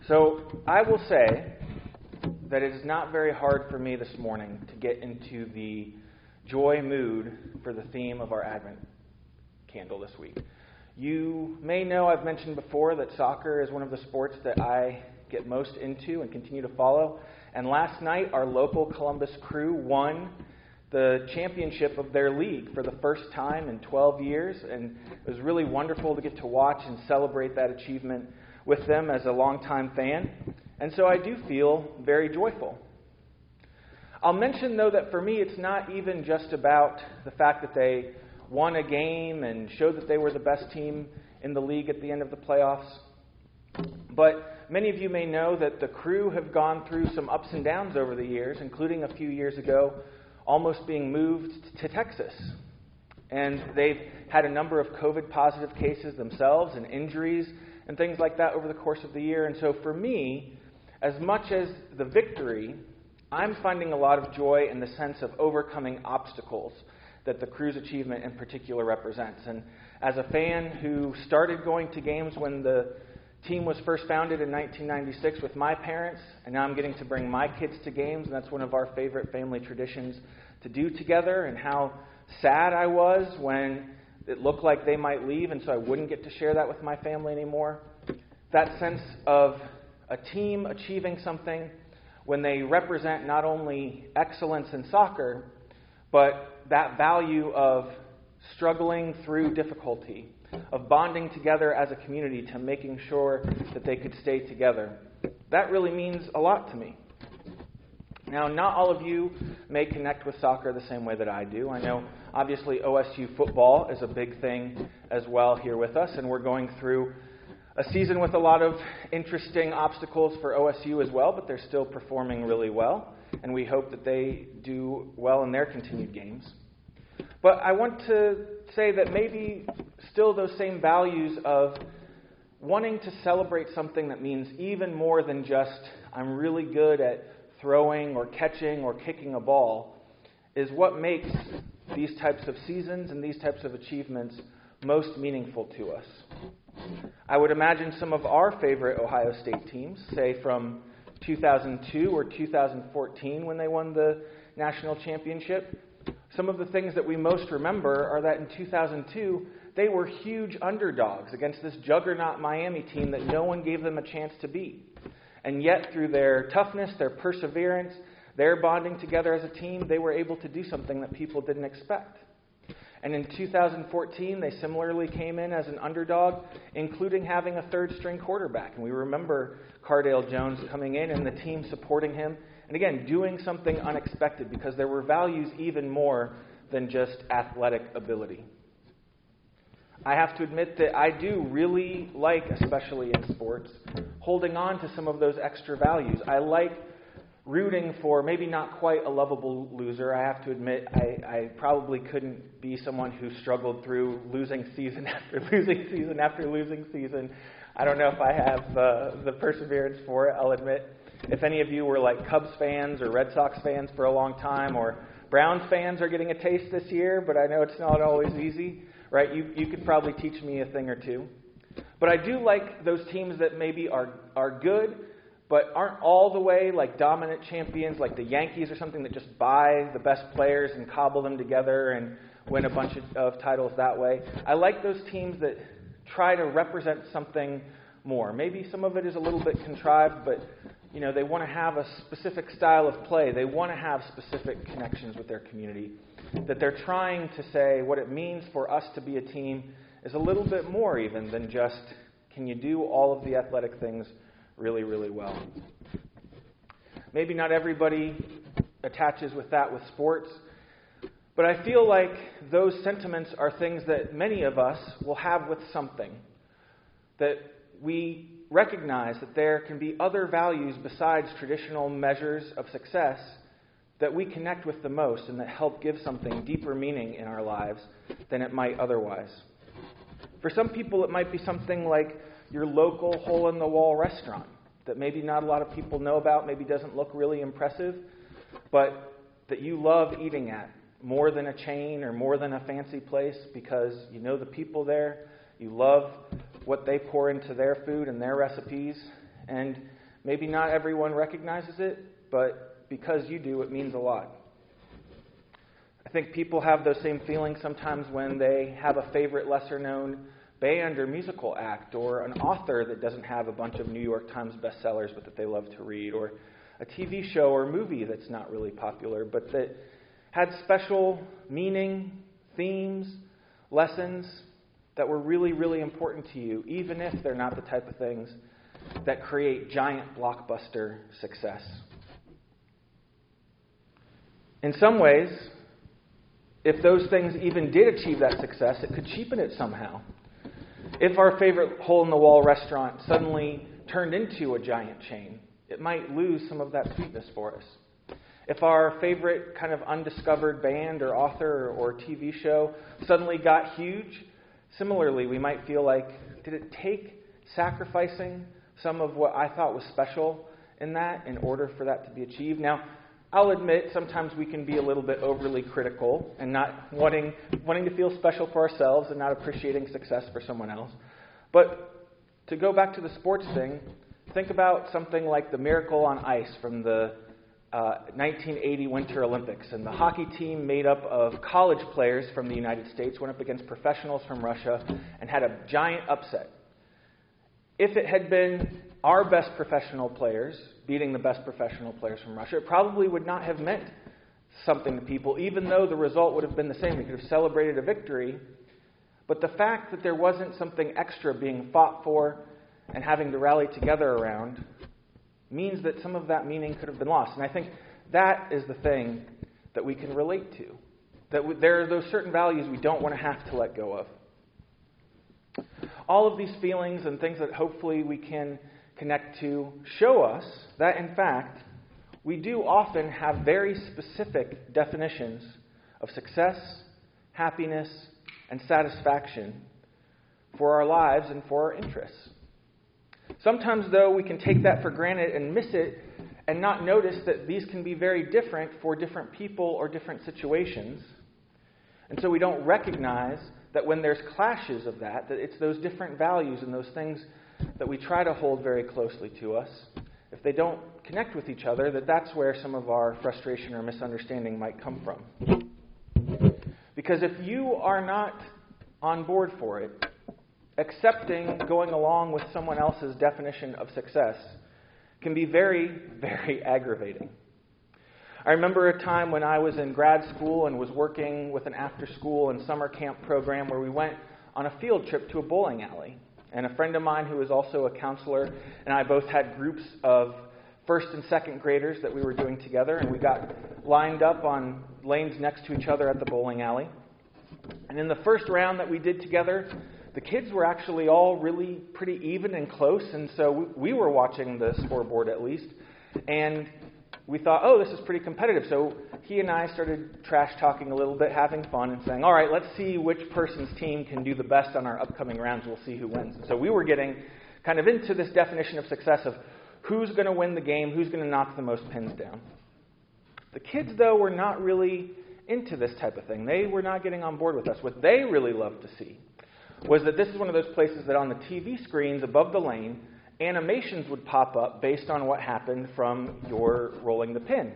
So I will say that it is not very hard for me this morning to get into the joy mood for the theme of our Advent candle this week. You may know I've mentioned before that soccer is one of the sports that I get most into and continue to follow. And last night, our local Columbus Crew won the championship of their league for the first time in 12 years. And it was really wonderful to get to watch and celebrate that achievement with them as a longtime fan. And so I do feel very joyful. I'll mention, though, that for me it's not even just about the fact that they won a game and showed that they were the best team in the league at the end of the playoffs. But many of you may know that the Crew have gone through some ups and downs over the years, including a few years ago almost being moved to Texas. And they've had a number of COVID-positive cases themselves and injuries and things like that over the course of the year. And so for me, as much as the victory, I'm finding a lot of joy in the sense of overcoming obstacles that the Crew's achievement in particular represents. And as a fan who started going to games when the team was first founded in 1996 with my parents, and now I'm getting to bring my kids to games, and that's one of our favorite family traditions to do together, and how sad I was when it looked like they might leave, and so I wouldn't get to share that with my family anymore. That sense of a team achieving something when they represent not only excellence in soccer, but that value of struggling through difficulty, of bonding together as a community to making sure that they could stay together. That really means a lot to me. Now, not all of you may connect with soccer the same way that I do. I know, obviously, OSU football is a big thing as well here with us, and we're going through a season with a lot of interesting obstacles for OSU as well, but they're still performing really well, and we hope that they do well in their continued games. But I want to say that maybe still those same values of wanting to celebrate something that means even more than just I'm really good at throwing or catching or kicking a ball is what makes these types of seasons and these types of achievements most meaningful to us. I would imagine some of our favorite Ohio State teams, say from 2002 or 2014 when they won the national championship, some of the things that we most remember are that in 2002, they were huge underdogs against this juggernaut Miami team that no one gave them a chance to beat. And yet, through their toughness, their perseverance, their bonding together as a team, they were able to do something that people didn't expect. And in 2014, they similarly came in as an underdog, including having a third-string quarterback. And we remember Cardale Jones coming in and the team supporting him. And again, doing something unexpected because there were values even more than just athletic ability. I have to admit that I do really like, especially in sports, holding on to some of those extra values. I like rooting for maybe not quite a lovable loser. I have to admit I probably couldn't be someone who struggled through losing season after losing season after losing season. I don't know if I have the perseverance for it, I'll admit. If any of you were like Cubs fans or Red Sox fans for a long time, or Browns fans are getting a taste this year, but I know it's not always easy, right? You could probably teach me a thing or two. But I do like those teams that maybe are good, but aren't all the way like dominant champions, like the Yankees or something that just buy the best players and cobble them together and win a bunch of titles that way. I like those teams that try to represent something more. Maybe some of it is a little bit contrived, but you know, they want to have a specific style of play. They want to have specific connections with their community. That they're trying to say what it means for us to be a team is a little bit more even than just, can you do all of the athletic things really, really well? Maybe not everybody attaches with that with sports, but I feel like those sentiments are things that many of us will have with something. That we recognize that there can be other values besides traditional measures of success that we connect with the most and that help give something deeper meaning in our lives than it might otherwise. For some people, it might be something like your local hole-in-the-wall restaurant that maybe not a lot of people know about, maybe doesn't look really impressive, but that you love eating at more than a chain or more than a fancy place because you know the people there, you love what they pour into their food and their recipes, and Maybe not everyone recognizes it, but because you do, it means a lot. I think people have those same feelings sometimes when they have a favorite lesser-known band or musical act, or an author that doesn't have a bunch of New York Times bestsellers but that they love to read, or a TV show or movie that's not really popular but that had special meaning, themes, lessons that were really, really important to you, even if they're not the type of things that create giant blockbuster success. In some ways, if those things even did achieve that success, it could cheapen it somehow. If our favorite hole-in-the-wall restaurant suddenly turned into a giant chain, it might lose some of that sweetness for us. If our favorite kind of undiscovered band or author or TV show suddenly got huge, similarly, we might feel like, did it take sacrificing some of what I thought was special in that in order for that to be achieved? Now, I'll admit sometimes we can be a little bit overly critical and not wanting to feel special for ourselves and not appreciating success for someone else. But to go back to the sports thing, think about something like the Miracle on Ice from the 1980 Winter Olympics. And the hockey team made up of college players from the United States went up against professionals from Russia and had a giant upset. If it had been our best professional players beating the best professional players from Russia, it probably would not have meant something to people, even though the result would have been the same. We could have celebrated a victory. But the fact that there wasn't something extra being fought for and having to rally together around means that some of that meaning could have been lost. And I think that is the thing that we can relate to. That there are those certain values we don't want to have to let go of. All of these feelings and things that hopefully we can connect to show us that, in fact, we do often have very specific definitions of success, happiness, and satisfaction for our lives and for our interests. Sometimes, though, we can take that for granted and miss it and not notice that these can be very different for different people or different situations. And so we don't recognize that when there's clashes of that it's those different values and those things that we try to hold very closely to us. If they don't connect with each other, that's where some of our frustration or misunderstanding might come from. Because if you are not on board for it, accepting going along with someone else's definition of success can be very, very aggravating. I remember a time when I was in grad school and was working with an after-school and summer camp program where we went on a field trip to a bowling alley. And a friend of mine who is also a counselor and I both had groups of first and second graders that we were doing together, and we got lined up on lanes next to each other at the bowling alley. And in the first round that we did together, the kids were actually all really pretty even and close, and so we were watching the scoreboard at least, and we thought, oh, this is pretty competitive. So he and I started trash talking a little bit, having fun, and saying, all right, let's see which person's team can do the best on our upcoming rounds. We'll see who wins. And so we were getting kind of into this definition of success of who's going to win the game, who's going to knock the most pins down. The kids, though, were not really into this type of thing. They were not getting on board with us. What they really loved to see was that this is one of those places that on the TV screens above the lane, animations would pop up based on what happened from your rolling the pin.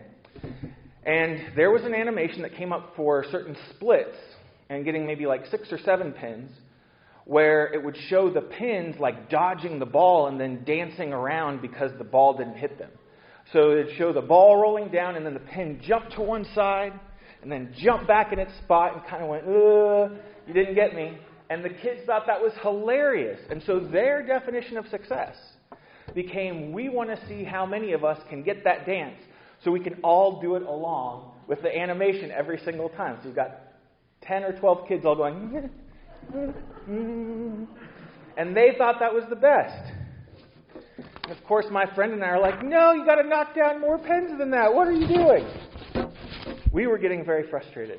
And there was an animation that came up for certain splits and getting maybe like 6 or 7 pins, where it would show the pins like dodging the ball and then dancing around because the ball didn't hit them. So it'd show the ball rolling down and then the pin jumped to one side and then jumped back in its spot and kind of went, you didn't get me. And the kids thought that was hilarious. And so their definition of success became, we want to see how many of us can get that dance so we can all do it along with the animation every single time. So you've got 10 or 12 kids all going, and they thought that was the best. And of course, my friend and I are like, no, you got to knock down more pins than that. What are you doing? We were getting very frustrated.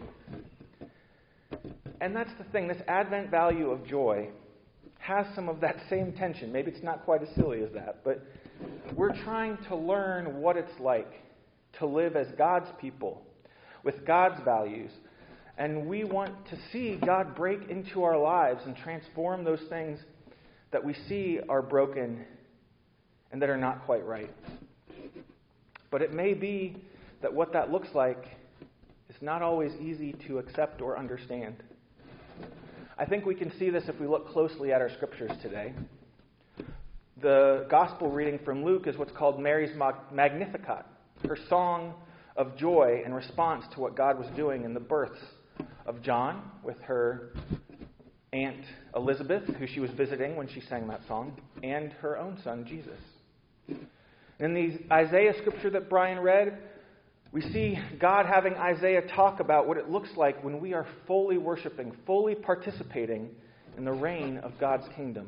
And that's the thing. This Advent value of joy has some of that same tension. Maybe it's not quite as silly as that, but we're trying to learn what it's like to live as God's people with God's values. And we want to see God break into our lives and transform those things that we see are broken and that are not quite right. But it may be that what that looks like is not always easy to accept or understand. I think we can see this if we look closely at our scriptures today. The gospel reading from Luke is what's called Mary's Magnificat, her song of joy in response to what God was doing in the births of John with her Aunt Elizabeth, who she was visiting when she sang that song, and her own son, Jesus. In the Isaiah scripture that Brian read, we see God having Isaiah talk about what it looks like when we are fully worshiping, fully participating in the reign of God's kingdom.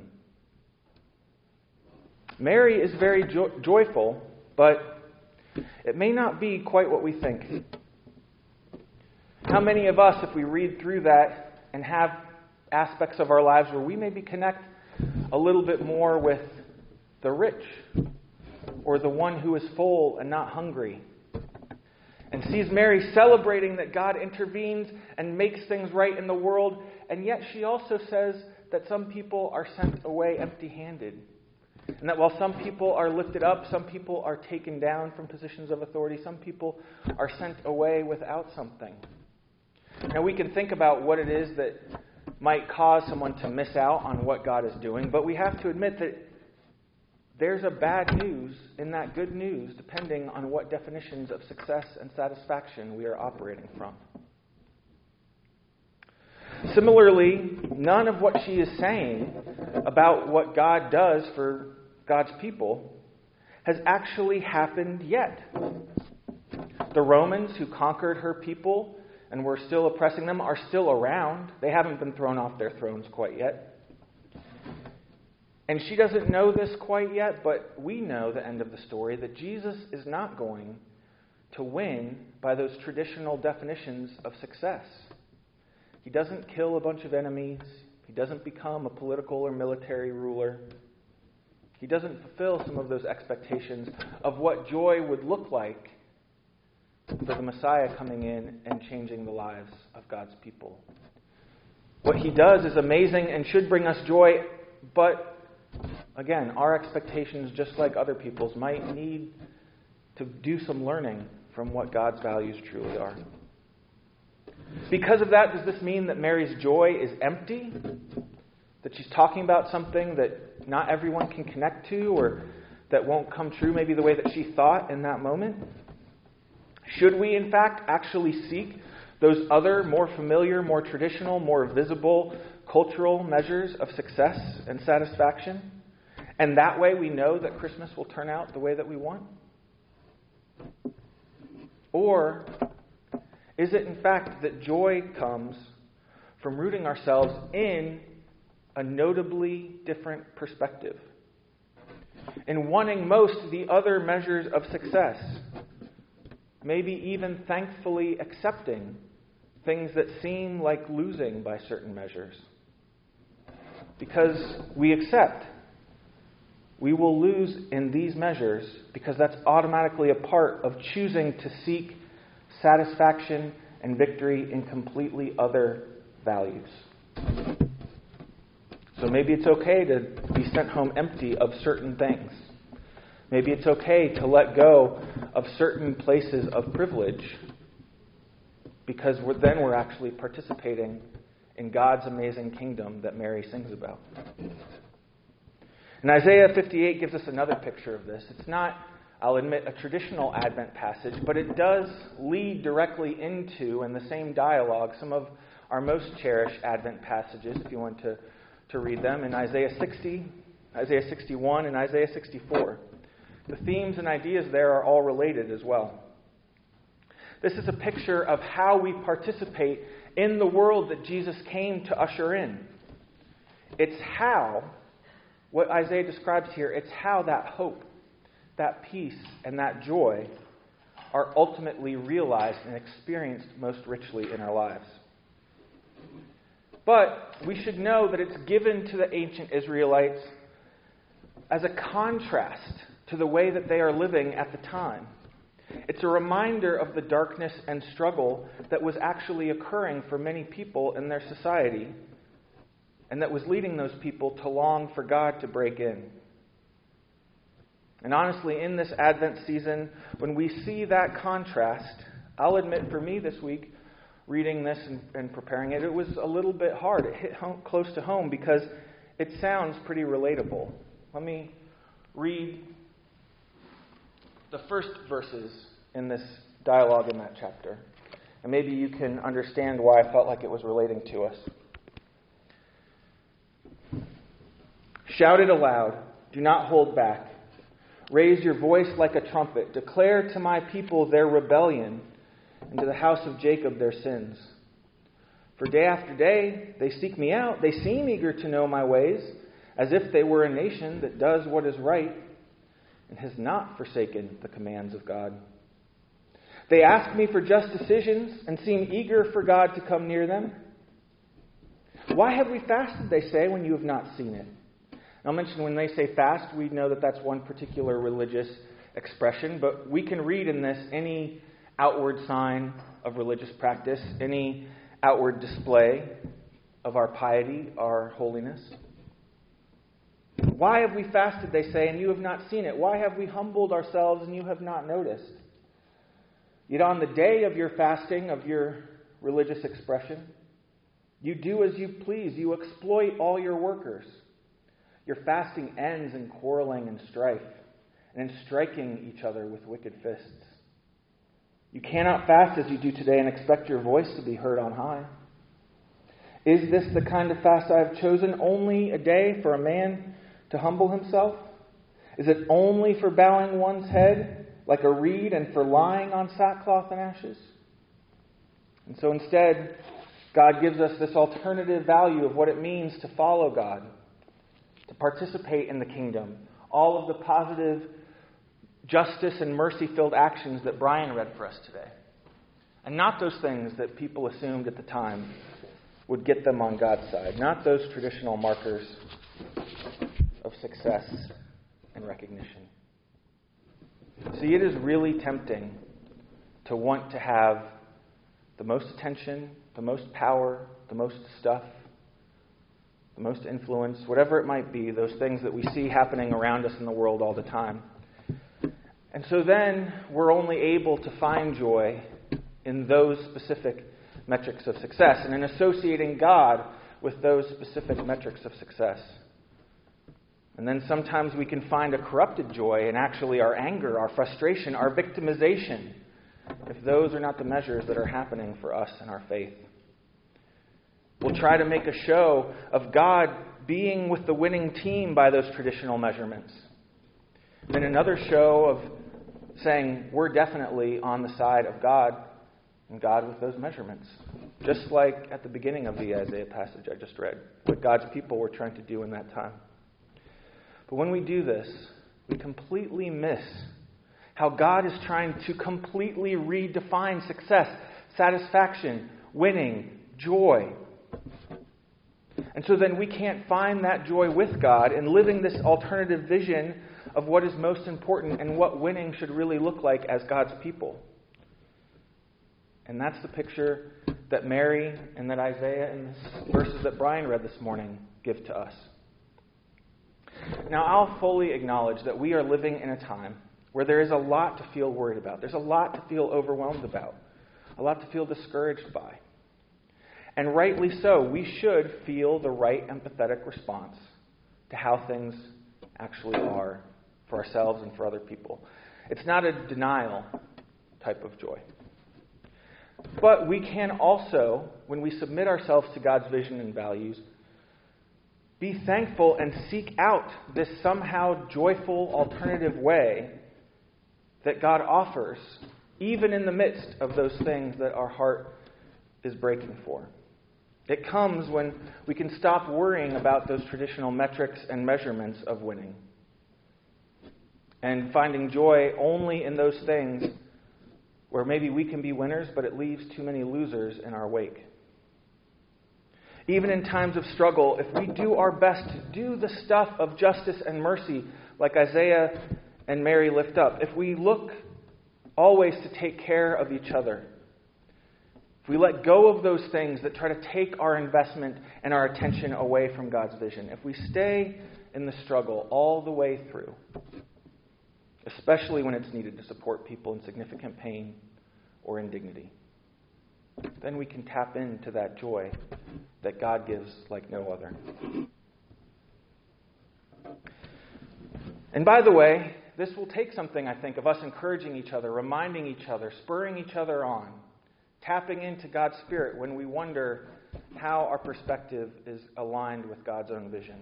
Mary is very joyful, but it may not be quite what we think. How many of us, if we read through that and have aspects of our lives where we maybe connect a little bit more with the rich or the one who is full and not hungry, and sees Mary celebrating that God intervenes and makes things right in the world, and yet she also says that some people are sent away empty-handed, and that while some people are lifted up, some people are taken down from positions of authority, some people are sent away without something. Now we can think about what it is that might cause someone to miss out on what God is doing, but we have to admit that there's a bad news in that good news, depending on what definitions of success and satisfaction we are operating from. Similarly, none of what she is saying about what God does for God's people has actually happened yet. The Romans who conquered her people and were still oppressing them are still around. They haven't been thrown off their thrones quite yet. And she doesn't know this quite yet, but we know the end of the story, that Jesus is not going to win by those traditional definitions of success. He doesn't kill a bunch of enemies. He doesn't become a political or military ruler. He doesn't fulfill some of those expectations of what joy would look like for the Messiah coming in and changing the lives of God's people. What he does is amazing and should bring us joy, but again, our expectations, just like other people's, might need to do some learning from what God's values truly are. Because of that, does this mean that Mary's joy is empty? That she's talking about something that not everyone can connect to, or that won't come true maybe the way that she thought in that moment? Should we, in fact, actually seek those other, more familiar, more traditional, more visible cultural measures of success and satisfaction? And that way we know that Christmas will turn out the way that we want? Or is it, in fact, that joy comes from rooting ourselves in a notably different perspective, in wanting most the other measures of success, maybe even thankfully accepting things that seem like losing by certain measures? Because we accept we will lose in these measures, because that's automatically a part of choosing to seek satisfaction and victory in completely other values. So maybe it's okay to be sent home empty of certain things. Maybe it's okay to let go of certain places of privilege, because then we're actually participating in God's amazing kingdom that Mary sings about. And Isaiah 58 gives us another picture of this. It's not, I'll admit, a traditional Advent passage, but it does lead directly into, in the same dialogue, some of our most cherished Advent passages, if you want to read them, in Isaiah 60, Isaiah 61, and Isaiah 64. The themes and ideas there are all related as well. This is a picture of how we participate in the world that Jesus came to usher in. It's how, what Isaiah describes here, it's how that hope, that peace, and that joy are ultimately realized and experienced most richly in our lives. But we should know that it's given to the ancient Israelites as a contrast to the way that they are living at the time. It's a reminder of the darkness and struggle that was actually occurring for many people in their society, and that was leading those people to long for God to break in. And honestly, in this Advent season, when we see that contrast, I'll admit for me this week, reading this and preparing it, it was a little bit hard. It hit close to home because it sounds pretty relatable. Let me read the first verses in this dialogue in that chapter. And maybe you can understand why I felt like it was relating to us. Shout it aloud. Do not hold back. Raise your voice like a trumpet. Declare to my people their rebellion, and to the house of Jacob their sins. For day after day they seek me out. They seem eager to know my ways, as if they were a nation that does what is right and has not forsaken the commands of God. They ask me for just decisions and seem eager for God to come near them. Why have we fasted, they say, when you have not seen it? I'll mention when they say fast, we know that that's one particular religious expression, but we can read in this any outward sign of religious practice, any outward display of our piety, our holiness. Why have we fasted, they say, and you have not seen it? Why have we humbled ourselves and you have not noticed? Yet on the day of your fasting, of your religious expression, you do as you please. You exploit all your workers. Your fasting ends in quarreling and strife, and in striking each other with wicked fists. You cannot fast as you do today and expect your voice to be heard on high. Is this the kind of fast I have chosen, only a day for a man to humble himself? Is it only for bowing one's head like a reed and for lying on sackcloth and ashes? And so instead, God gives us this alternative value of what it means to follow God, to participate in the kingdom, all of the positive justice and mercy-filled actions that Brian read for us today. And not those things that people assumed at the time would get them on God's side. Not those traditional markers of success and recognition. See, it is really tempting to want to have the most attention, the most power, the most stuff, the most influence, whatever it might be, those things that we see happening around us in the world all the time. And so then we're only able to find joy in those specific metrics of success and in associating God with those specific metrics of success. And then sometimes we can find a corrupted joy in actually our anger, our frustration, our victimization, if those are not the measures that are happening for us in our faith. We'll try to make a show of God being with the winning team by those traditional measurements. Then another show of saying we're definitely on the side of God and God with those measurements. Just like at the beginning of the Isaiah passage I just read, what God's people were trying to do in that time. But when we do this, we completely miss how God is trying to completely redefine success, satisfaction, winning, joy. And so then we can't find that joy with God in living this alternative vision of what is most important and what winning should really look like as God's people. And that's the picture that Mary and that Isaiah and the verses that Brian read this morning give to us. Now, I'll fully acknowledge that we are living in a time where there is a lot to feel worried about. There's a lot to feel overwhelmed about, a lot to feel discouraged by. And rightly so, we should feel the right empathetic response to how things actually are for ourselves and for other people. It's not a denial type of joy. But we can also, when we submit ourselves to God's vision and values, be thankful and seek out this somehow joyful alternative way that God offers, even in the midst of those things that our heart is breaking for. It comes when we can stop worrying about those traditional metrics and measurements of winning and finding joy only in those things where maybe we can be winners, but it leaves too many losers in our wake. Even in times of struggle, if we do our best to do the stuff of justice and mercy, like Isaiah and Mary lift up, if we look always to take care of each other, if we let go of those things that try to take our investment and our attention away from God's vision, if we stay in the struggle all the way through, especially when it's needed to support people in significant pain or indignity. Then we can tap into that joy that God gives like no other. And by the way, this will take something, I think, of us encouraging each other, reminding each other, spurring each other on, tapping into God's Spirit when we wonder how our perspective is aligned with God's own vision.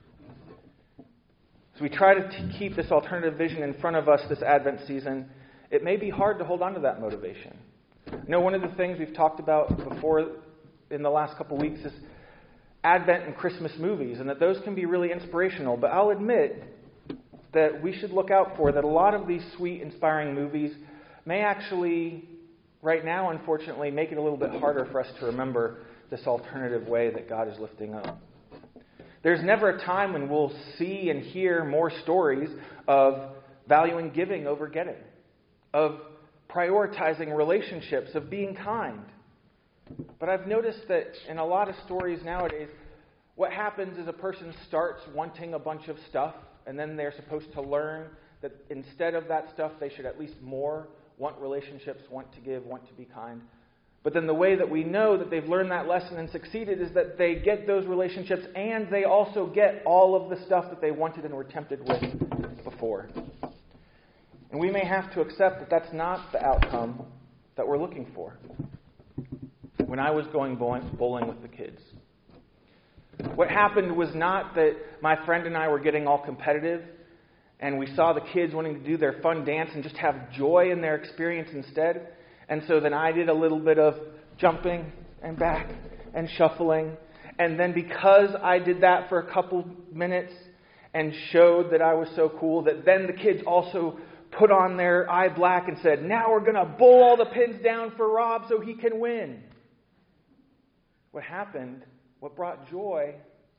As we try to keep this alternative vision in front of us this Advent season, it may be hard to hold on to that motivation. I know one of the things we've talked about before in the last couple weeks is Advent and Christmas movies, and that those can be really inspirational. But I'll admit that we should look out for that a lot of these sweet, inspiring movies may actually, right now, unfortunately, make it a little bit harder for us to remember this alternative way that God is lifting up. There's never a time when we'll see and hear more stories of valuing giving over getting, of prioritizing relationships, of being kind. But I've noticed that in a lot of stories nowadays, what happens is a person starts wanting a bunch of stuff, and then they're supposed to learn that instead of that stuff, they should at least more want relationships, want to give, want to be kind. But then the way that we know that they've learned that lesson and succeeded is that they get those relationships and they also get all of the stuff that they wanted and were tempted with before. And we may have to accept that that's not the outcome that we're looking for. When I was going bowling with the kids, what happened was not that my friend and I were getting all competitive and we saw the kids wanting to do their fun dance and just have joy in their experience instead. And so then I did a little bit of jumping and back and shuffling. And then because I did that for a couple minutes and showed that I was so cool, that then the kids also put on their eye black and said, now we're going to bowl all the pins down for Rob so he can win. What happened, what brought joy,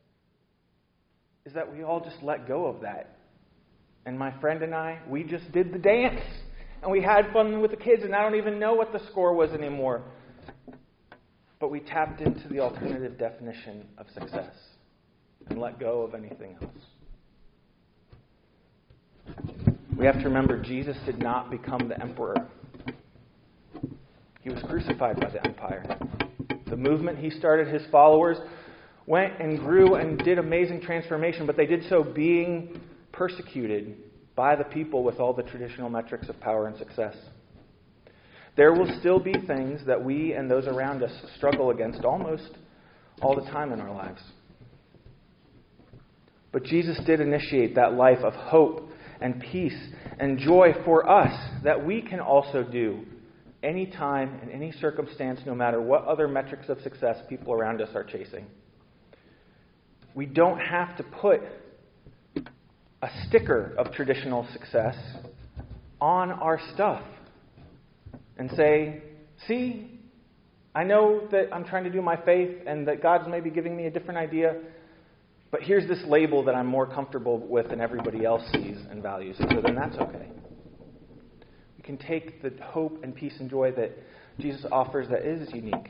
is that we all just let go of that. And my friend and I, we just did the dance. And we had fun with the kids, and I don't even know what the score was anymore. But we tapped into the alternative definition of success and let go of anything else. We have to remember Jesus did not become the emperor. He was crucified by the empire. The movement he started, his followers went and grew and did amazing transformation, but they did so being persecuted by the people with all the traditional metrics of power and success. There will still be things that we and those around us struggle against almost all the time in our lives. But Jesus did initiate that life of hope and peace and joy for us that we can also do anytime, in any circumstance, no matter what other metrics of success people around us are chasing. We don't have to put a sticker of traditional success on our stuff and say, see, I know that I'm trying to do my faith and that God's maybe giving me a different idea, but here's this label that I'm more comfortable with than everybody else sees and values, and so then that's okay. We can take the hope and peace and joy that Jesus offers that is unique.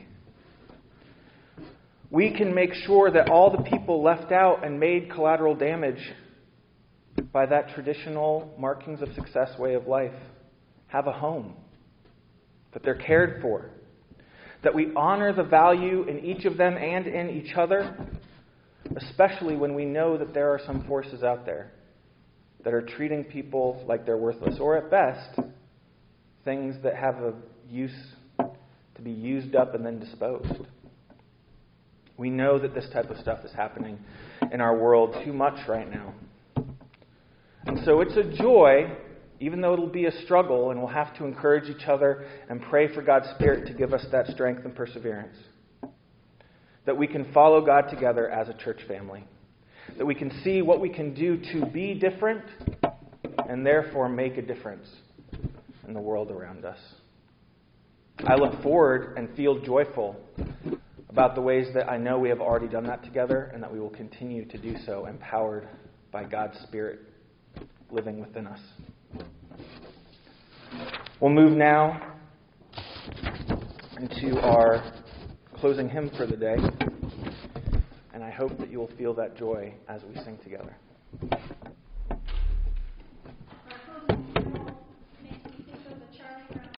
We can make sure that all the people left out and made collateral damage by that traditional markings of success way of life have a home, that they're cared for, that we honor the value in each of them and in each other, especially when we know that there are some forces out there that are treating people like they're worthless, or at best, things that have a use to be used up and then disposed. We know that this type of stuff is happening in our world too much right now. And so it's a joy, even though it'll be a struggle, and we'll have to encourage each other and pray for God's Spirit to give us that strength and perseverance, that we can follow God together as a church family, that we can see what we can do to be different and therefore make a difference in the world around us. I look forward and feel joyful about the ways that I know we have already done that together and that we will continue to do so, empowered by God's Spirit living within us. We'll move now into our closing hymn for the day, and I hope that you will feel that joy as we sing together.